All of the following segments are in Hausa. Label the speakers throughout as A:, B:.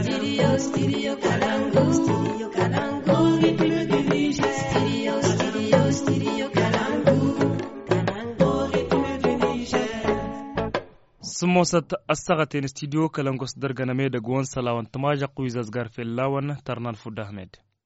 A: Studio Kalangu. Studio Kalangu. Studio Kalangu.
B: سموسة السغتين استديو كلامكوس درغنامي دغون سلاوان تماجا قويزاز غارفيل لاون ترنان فود احمد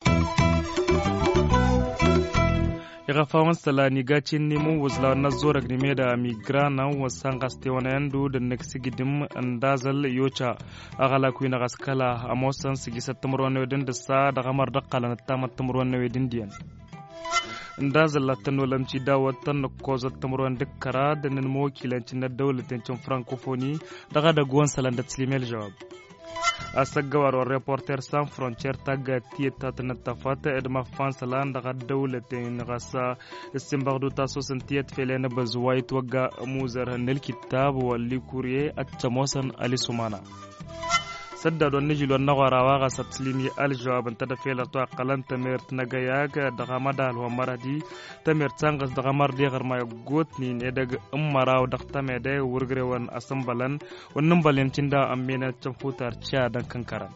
B: يغفاون سلاني غاتشين نيمو وزلا نزور غنيمي دا ميغرانا وسانغاستي وناندو دنكسي غدم اندازل يوچا اغلا كوينا غاسكالا اموسن سيغي ستمرون ودن دسا دغمر دقالن تام تمرون ودن ديان ndazal latan walamci dawatan koza tamruan dikkara da nan mokilancin na dawlatancin francophonie daga da gwan salan da tsimel jawab asagawar reporter sans frontières taga tieta tnatafata edma fansalan daga dawlatin gasa istimbardu taso sentiyat felena bazwai twaga muzar nil kitab wal courrier at-tamosan ali sumana سدد النجل والنغراوا غسط سليمي الجواب انت دفيل تو قلن تمرت نغياك دغمدال ومردي تمرت سانغس دغمر دي غير ما يغوتني ندغ امراو دختمده ورغريون اسمبلن ونمبلن تندا امينه تفوتار تشا دان كنكران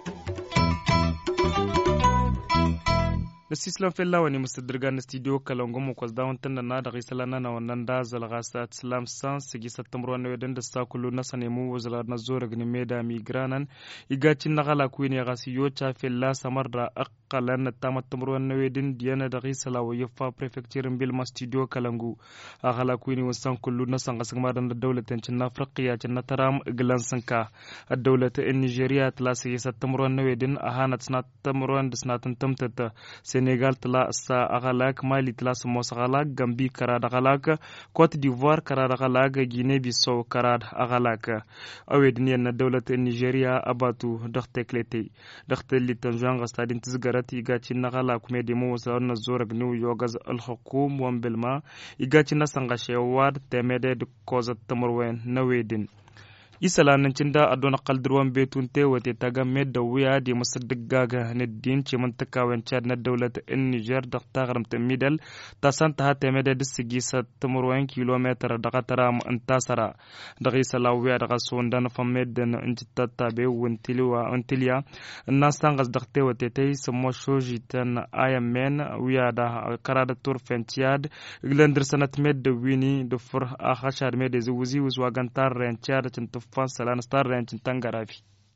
B: نسيسلام في الله وني مستدرغان استديو كالونغوم كوز داون تننا دغيسلنا نوندان زلغاسات سلام سانس سيجي ستمرون ودن دسا كلو نسنيمو وزلار نزور غني ميدا ميغرانان يغاتي نغلا كويني غاسيو تا في الله سمر قلن تام تمرون ودن ديانا دغيسلا ويفا بريفكتير بيل مستديو كالونغو اغلا كويني وسان كلو نسان غسمادن الدوله تنچنا افريقيا تنترام غلانسنكا الدوله النيجيريا تلاسي ستمرون ودن اهانت سنات تمرون دسناتن تمتت Sénégal tla sa agalak Mali tla sa Mosgalak Gambie karad agalak Côte d'Ivoire karad agalak Guinée-Bissau karad agalak awedni na dawlat Nigeria abatu dakhtekleti dakhtel tanjang stadin tizgarati igati nagala kumedi mo na zorag new yogaz al-hukum wambilma igati na sangashe wad temede kozat tamurwen nawedin isalanin cinda adona qaldruwan betunte wate taga medda wiya di musaddigaga neddin ci mantaka wanchad na dawlat Niger da tagaram tamidal tasanta ha temede disigi sa tamurwan kilometer daga taram antasara dagi salawiya daga sondan famedden intata be wantiliya nasangas dagte wate tay samo shojitan ayamen wiya da karada tur fentiad glendir sanat medda wini do fur akhashar medde zuzi uzwagantar renchad tantuf فانسلان ستار رانتين تنغرافي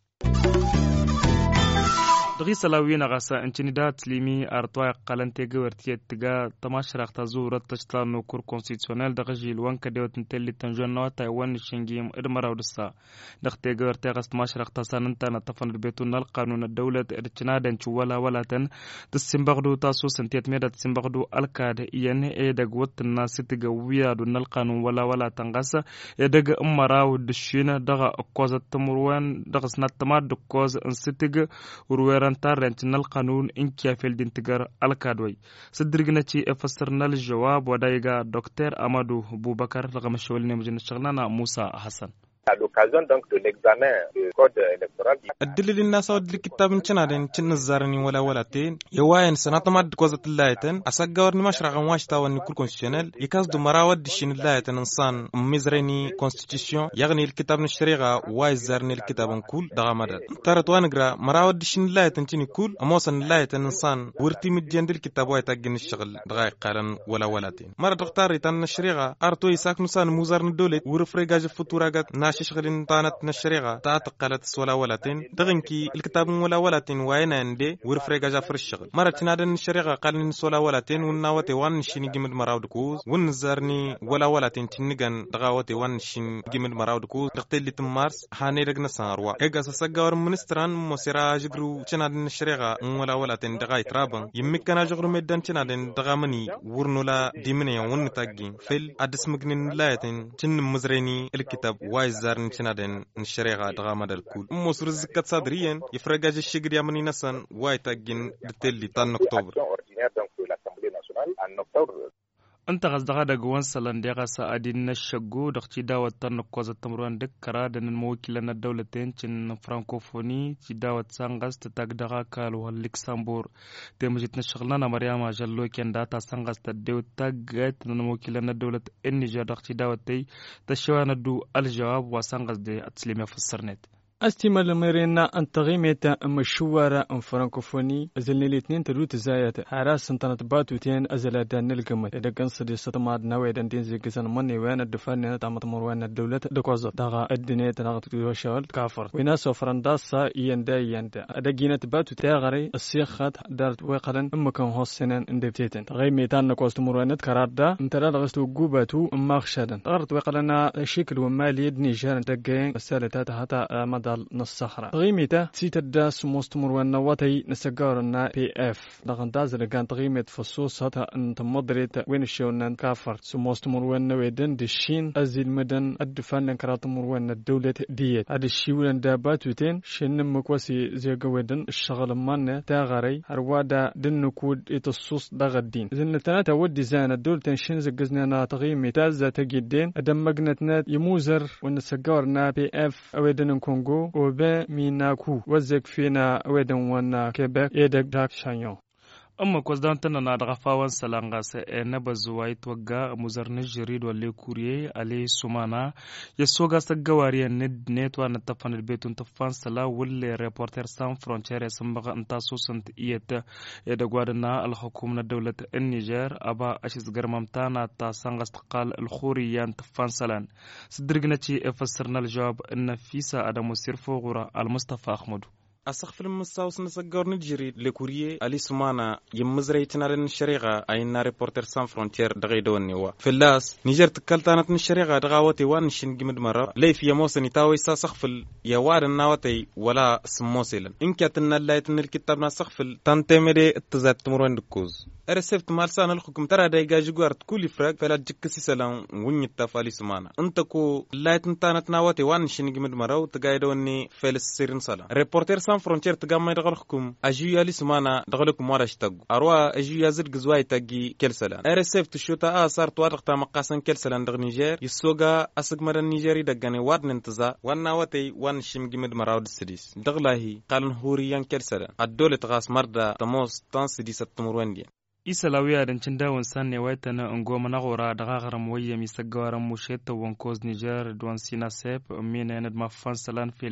B: دغي سلاوينا غاسا انتنيدات ليمي ارتوا قلنتي غورتي تغا تماشرق تزور تشتان نوكور كونستيتيونيل دغجي الوان كدوت نتلي تنجنوا تايوان شنجيم ادمراو دسا دغتي غورتي غاس تماشرق تسانن تانا تفن بيتون القانون الدوله ارتنا دنچ ولا تن تسمبغدو تاسو سنتيت ميدا تسمبغدو الكاد ين اي دغوت الناس تغويا دون القانون ولا تنغاسا يدغ امراو دشينا دغا كوزا تمروان دغ سنتما دكوز انستيغ وروير رنتنا القانون إن كافل دينتجر الكادوي صدرنا شيء فسرنا الجواب ودايجا دكتور أمادو بوبكر رقم شغلنا مجن شغلنا موسى حسن
C: à l'occasion donc de l'examen du code électoral.
D: الدليل الناس ود الكتاب نشنا نزارني ولا تين يوين سنة ما دكوزت اللايتن أسجورني مشرع واشتا وني كل كونستيونيل يكاز دو مراود الشين اللايتن إنسان مزرني كونستيتيوشن يغني الكتاب نشريغا وايزرني الكتاب كل دغامدل ترى توانغرا مراود الشين اللايتن تني كل أموسن اللايتن إنسان ورتي مدين الكتاب وايتاجن الشغل دغاي قارن ولا تين مرة دكتور يتن نشريغا أرتو يساك نسان مزارن الدولة ورفريجاج فطوراجات شغلين طانت نشريغا تعتقلت ولا دغنكي الكتاب ولا وين عندي ورفريغا جافر الشغل مرتنا دن نشريغا قال نسولا ولا وناوتي وان شيني جيمد مراودكوز ونزارني ولا تنغن دغاوتي وان شين جيمد مراودكوز دختي تمارس هاني رغنا ساروا ايغا سغاور منستران موسيرا جغرو تشنا دن نشريغا ولا دغاي ترابن يمكنا جغرو ميدان تشنا دن دغامني ورنولا ديمني ون تاغين فيل ادس مغنين لايتن تن مزريني الكتاب وايزار نشنادن نشريغا دغامد الكل مصر زكات صدريا يفرجاج الشجر يمني نسن واي تاجين دتلي تان اكتوبر
B: انت غزدغا دغوان سلان ديغا سادين نشغو دختي داوت تن كوز تمرون دكرا دن موكلنا دولتين تن فرانكوفوني تي داوت سانغاس تتاغدغا كالو لوكسمبور تمجت نشغلنا مريم جلو كان داتا سانغاس تديو تاغت نن موكلنا دولة النيجر دختي داوت تي تشوانا دو الجواب وسانغاس دي اتسليمه في السرنت
E: استمال مرينا أن تغيميتا مشوارة أن فرانكوفوني أزلني الاثنين تلوت زايات حراس سنتنات باتوتين أزلادان القمة إذا كان صدي ستماد نوي دانتين زي كسان مني وين الدفاني تعمط مروان الدولة دكوزة دغا الدنيا تنغط وشغل كافر وناس وفرنداسا يندا أدا جينات باتو تاغري السيخات دارت وقلا أما كان هوسنان اندبتيتن تغيميتان نكوست مروانات كرادا انترا لغستو قوباتو أما خشادا غرت وقلنا شكل ومالي نيجان تاقين السالتات حتى دال نصخرة غيميتا سيتدا سموستمر ونواتي نسجارنا بي اف دغن دازل كان تغيمت فصوص هتا انت مدريت وين الشونان كافر سموستمر ونويدن دشين ازيل مدن الدفان كراتمر ون الدولة ديت هاد الشيولان دابات وتين شن مكوسي زيغويدن الشغل مان تاغري هروادا دنكود يتصوص دغدين زين ثلاثه ودي زان الدولة تنشين زغزنا تغيميتا ذات جدين ادم مغنتنا يموزر ونسجارنا بي اف اويدن كونغو وبا ميناكو وزك فينا ودن وانا كيبك يدك داك شانيو
B: أما كوزدان تنا دغفاوان سلانغاس نبزواي توغا مزرن جريد ولي كوريي علي سومانا يسوغا سغواريا نتوا نتفن البيتون تفان سلا ولي ريبورتر سان فرونتير سمبغ انتاسو سنت ايت يدغوادنا الحكومه دولة النيجر ابا اشيز غرممتانا تا سانغاستقال الخوريان تفان سلان سدرغنتي افسرنا الجواب ان فيسا ادم سيرفو غورا المصطفى احمد
D: أسخف المستوى نسجور نجري لكورية علي سمانا يمزريتنا لنا الشريعة أينا ريبورتر سان فرونتير دغيدون نوا في اللاس نيجر تكلتانت الشريعة دغاوتي وانشين جمد مرة لي في يموس نتاوي سخفل يوار النواتي ولا سموسيلا إن كاتنا لايتن الكتاب نسخفل تنتمري اتزات تمرون دكوز أرسفت مالسان الحكم ترى دايجا جوارت كل فراغ فلا جكسي سلام ونيتا علي سمانا انتكو لايتن تانت نواتي وانشين جمد مرة وتغايدوني فيل السيرن سلام ريبورتر سان فرونتير تجمع دغلكم أجيو يالي سمانا دغلكم وارش تجو أروا أجيو يزيد جزواي تجي كل سلام أرسفت الشوطة صار توارق تامقاسن كل سلام دغ نيجر يسوقا أسقمر النيجري دغني واد ننتزا والنواتي وانشين جمد مرة السديس دغلاهي قالن هوريان كل سلام الدولة غاس مردا تموس تنسديس التمروندي
B: إسلاوية دنشندا ونسان نويتنا انغوما نغورا دغاغرم ويا ميسغوارم موشيتا وانكوز نيجر دوان سينا سيب مين ندما فانسلان في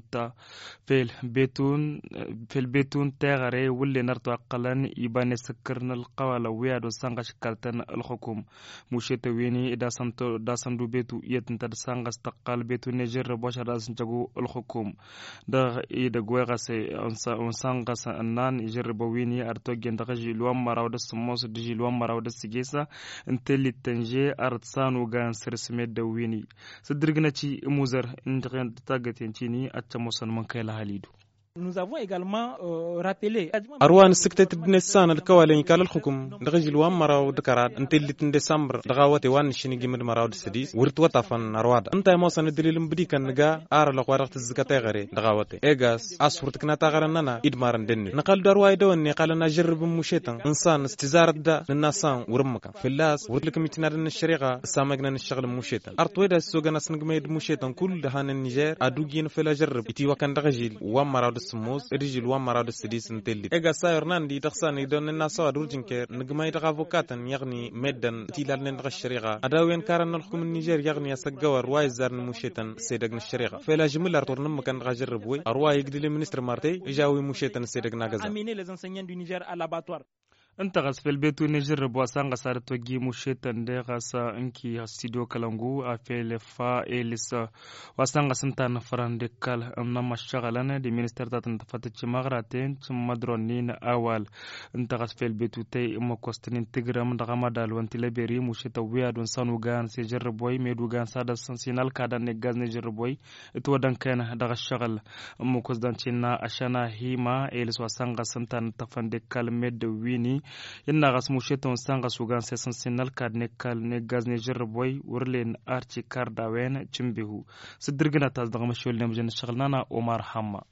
B: البيتون تاغري واللي نرتو اقلان يبان سكرنا القوالا ويا دو سانغاش كالتن الحكوم موشيتا ويني دا سندو بيتو يتنتا سانغاس تقال بيتو نيجر بوشا دا سنجاغو الحكوم دا إيدا غويغاسي ونسانغاس النان يجرب ويني ارتو جندغجي لوام مراود سموس دجي لوام مراود سجيسا انتلي تنجي ارتسان وغان سرسمي دويني سدرغناتي موزر انتقين تاغتين تيني اتموسن من كيلا هاليدو
F: Nous avons également rappelé
D: أروان سكتة بنسان الكوالين كال الحكم دغجي لوام مراو دكرات انت اللي ديسمبر دغاوتي وان شيني جيمد مراو السديس ورتو طفن أرواد انت موسن الدليل مبديك نجا ار لقوارق الزكاة غري دغاوتي ايغاس اصورتكنا تاغرننا ادمارن دني نقل درواي دون قال نجرب مشيتن انسان استزارة دا للناسان ورمكا في اللاس ورتلكم يتنادن الشريعة سامغنا الشغل مشيتن ارتويدا السوغا ناس نجميد مشيتن كل دهان النيجر ادوجين فلا جرب اتي وكان دغجي وام مراو سموس رجل وام مراد السديس نتلي اجا سايرنان دي تخساني دون الناس ودورجن كير نجماي دغافوكاتن يغني مدن تيلال نندغ الشريعه اداوين كارن الحكم النيجر يغني سغور وايزر نمشيتن سيدغن الشريعه فلا جمل ارتور نم كان غاجرب وي اروا يقدي المنستر مارتي اجاوي مشيتن سيدغنا غزا
F: amener les enseignants du Niger à l'abattoir.
B: انت غاس في البيت ونجر بواسان غسار توجي مشيتن دي غاسا انكي استوديو كالانغو افيل فا اليس واسان غسنتان فرندكال انما شغلنا دي مينستر تاتن تفتش مغراتين مدرونين اول انت غاس في البيت تي ام كوستنين تجرام دغما دال وانت لبيري مشيتا ويادون سانوغان سيجر بوي ميدوغان سادا سنسينال كادان نغاز نجر بوي اتودان كان دغ الشغل ام كوزدان تشينا اشانا هيما اليس واسان غسنتان تفندكال ميد ويني ينا غاس موشيتون سانغاس وغان سيسنسينال كاد نيكال نيغاز نيجر بوي ورلين ارتي كارداوين تشمبيهو سدرغنا تاز دغما شول نمجن شغلنا عمر حما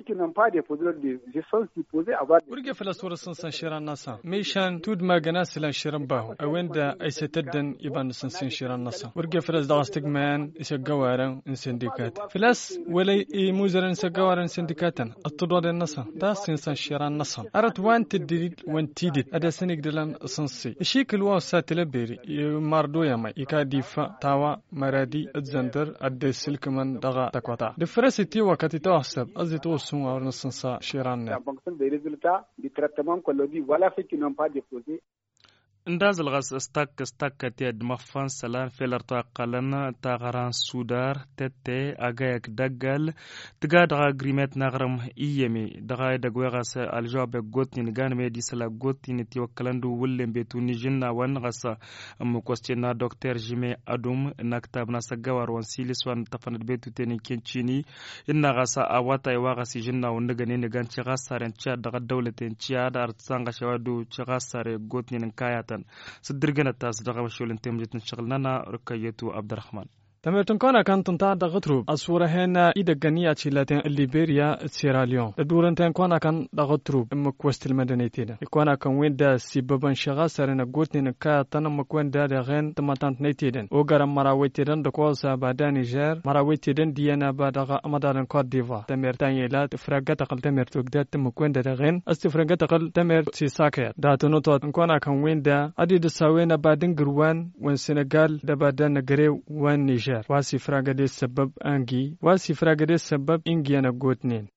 G: qui n'ont pas déposé de sont supposés avoir
E: ورقة فلسطور سنسان شيران ناسا ميشان تود ما جناس لان شيران باهو أوين دا أي ستدن يبان سنسان شيران ناسا ورقة فلس داستك مان يسجوارن سندكات فلس ولا يموزرن سجوارن سندكاتن التضاد الناسا دا سنسان شيران ناسا أرت وان تدري وان تيدت أدا سنك دلان سنسي الشيك الواسات لبيري ماردو يما يكاديفا تاوا مرادي الزندر أدي سلك من دغا تقوتا دفرستي وقتي تحسب أزيتو سون أو نسنسا شيران
G: en fonction des résultats du traitement qu'on leur dit. Voilà ceux qui n'ont pas déposé.
B: ndaaz الغاز استك تيد مفان سلان فيلر قالنا تاغران سودار تتي اغايك دغال تغاد غريمت نغرم ايمي دغاي دغوغاس الجواب غوتني نغان ميدي سلا غوتني تي وكلندو ولم بيتو نيجنا وان غسا ام كوستينا دكتور جيمي ادوم نكتابنا سغوار وان سيلس وان تفند بيتو تني كينشيني ان غسا اواتا يواغسي جنا ونغني نغان تي غسارن تشا دغ دولتين تشا دار تسانغ شوادو تشا غسار غوتني نكاياتن صدرنا تاس دغه شولن تمجت نشغلنا ركيتو عبد الرحمن تمرتن كنا كان تنتع دغتروب الصورة هنا إيدا جنية لاتين ليبيريا سيراليون دورن تن كنا كان دغتروب مكوست المدنيتين كنا كان وين دا سببا شغا سرنا غوتني نكا تن مكوين دا غين تماتان نيتيدن اوغرام مراويتيدن دكوسا بادا نيجر مراويتيدن ديانا بادغا امدارن كوت ديفوار تمرتان يلات فرغت قل تمرتو دات مكوين دا غين استفرغت قل تمر سيساكيا داتو نوتو كنا كان وين دا ادي دساوينا بادن غروان وين سنغال دا بادن غريو وين نيجر واسي فراغدي السبب انجي واسي فراغدي السبب انجي انا غوتنين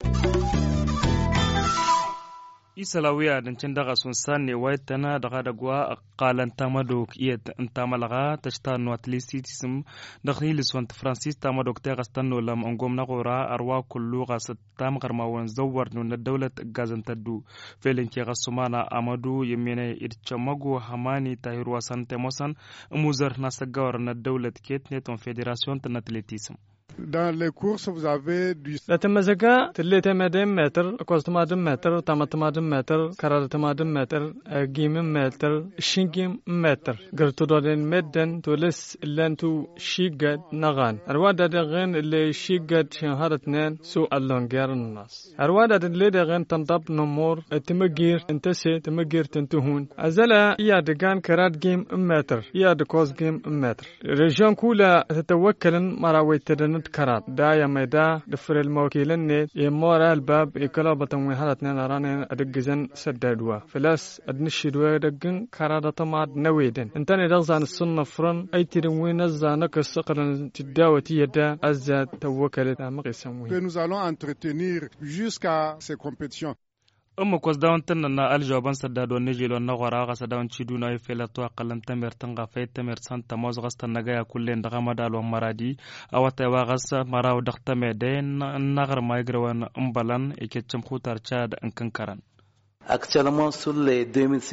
B: إسلاوية دنشن دغا سنسان ويتنا دغا دغوا قالن تامدوك إيت انتاملغا تشتان نواتليسي تسم دخيل سوانت فرانسيس تامدوك تغستانو لم انقوم نغورا أروا كلو غاست تام غرماوان زور نون الدولة غازن تدو فيلن كي غسومانا أمدو يميني إرتشمغو هماني تاهروا سانتموسان أموزر ناسقور الدولة كيت نيتون فيدراسيون تناتليتيسم
H: Dans les courses, vous avez du...
E: لا تمزقا تلي تمادم متر كوز تمادم متر تمادم متر كرار تمادم متر جيم متر شينجيم متر قرتو دارين مدن تولس اللانتو شيقاد نغان أروادا دغين اللي شيقاد شنهار اثنين سو اللونجير الناس أروادا اللي دغين تنطب نمور تمجير انتسي تمجير تنتهون أزلا إيا دغان كراد جيم متر إيا دكوز جيم متر ريجون كولا تتوكلن مراويت تدن كرات دا يا ميدا دفر الموكيلن يمورا الباب يكلا بتموي حالتنا نراني ادغزن سدادوا فلاس ادنشدوا دغن كرادا تماد نويدن انتني دغزان السنه فرن اي تدوين زانك السقرن تداوتي يدا ازا توكلت مقسموي
H: que nous allons entretenir jusqu'à ces compétitions.
B: كوز داون تننا الجوابان سدادو نجيلو نغورا غسداون تشيدونا يفيلا تو قلن تمر تنغا في تمر سانتا موز غستا نغايا كلين دغا مدالو مرادي اواتي واغس مراو دختمي دين نغر ما يغروان امبالان اكيتشم خوتار تشاد انكنكران.
I: Actuellement, sur les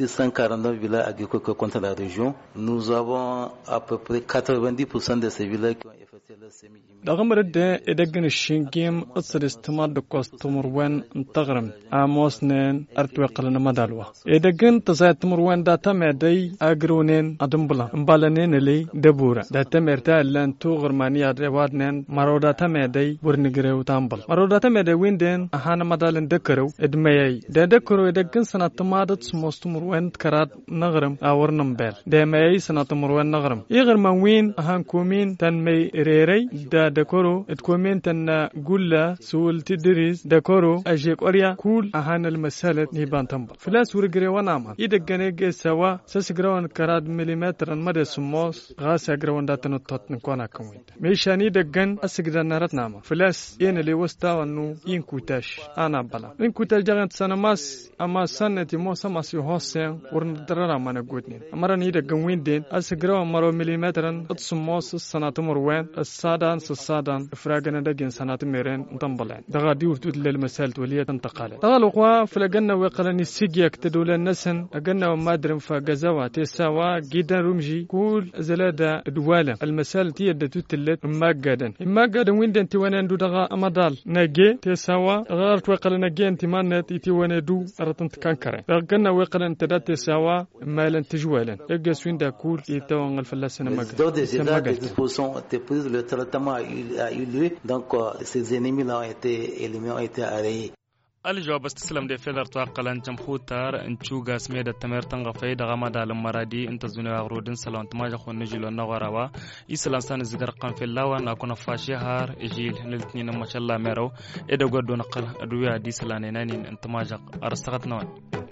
I: 2649 villages agricoles contre la région, nous avons à peu près 90% de ces villages qui ont effectué leur semi-humide.
E: دغم رد إدقن الشينجيم أصل استماد دكوس تمروان انتغرم آموسنين أرتوقلنا مدالوا إدقن تزايد تمروان داتا مادي أجرونين أدنبلا مبالنين اللي دبورا داتا مرتا اللان تو غرمانيا روادنين مرو داتا مادي ورنقريو تامبل مرو داتا مادي وين دين أحانا مدالن دكرو إدميي دا دكرو إدقن سنة تمادت سموس تمروان تكرات نغرم أورنم بيل دا ماي سنة تمروان نغرم يغرمان وين أهان كومين تنمي ريري دا دكورو اتكومين تنا قولا سول تدريس دكورو أجيك أريا كول أهان المسالة نيبان تنبل فلاس ورقري ونعمل يدقنيق سوا سسقرون كراد مليمتر مدى سموس غاس يقرون داتن التوت نكونا كموين ميشان يدقن أسقران نارت نعمل فلاس ين اللي وستا وانو ينكوتاش أنا بلا ينكوتاش جاغن سنماس أما سنة موسى ماس يحسين ورندرر ما نقودنين أمران يدقن وين دين أسقرون مرو مليمتر اتسموس السنة مروين السادان سادان فراغنا دقين سنات ميرين نطنبلين دغا ديور تود للمسالة ولية تنتقالين دغا الوقوا فلقنا وقلني السيجيك تدول النسن أقلنا ومادرم فقزاوا تيساوا جيدا رمجي كل زلادة دوالة المسالة تيدا تتلت إما قادن وين دين تيوانا ندو دغا أمدال ناجي تيساوا غارت وقلنا جين تيمانت تيوانا دو أرطن تكانكرين دغا وقلنا تدا تيساوا مالا تجوالا يقاس وين دا كول يتوان الفلاسنا مقال
I: le traitement a eu lieu, donc ces ennemis-là ont été éliminés, ont été arrêtés.
B: الجواب استسلم دي فيلر تواقلا جمهوتار انتشوغا سميدة تمر تنغفاي دغما دال مرادي انت زوني غرودن سلام تماجا خون نجيلو نغراوا يسلان سان زغر قام في الله نكون فاشهار اجيل للتنين ما شاء الله ميرو ادا غدو نقل ادويا دي سلانينانين انت ماجا ارسغت نون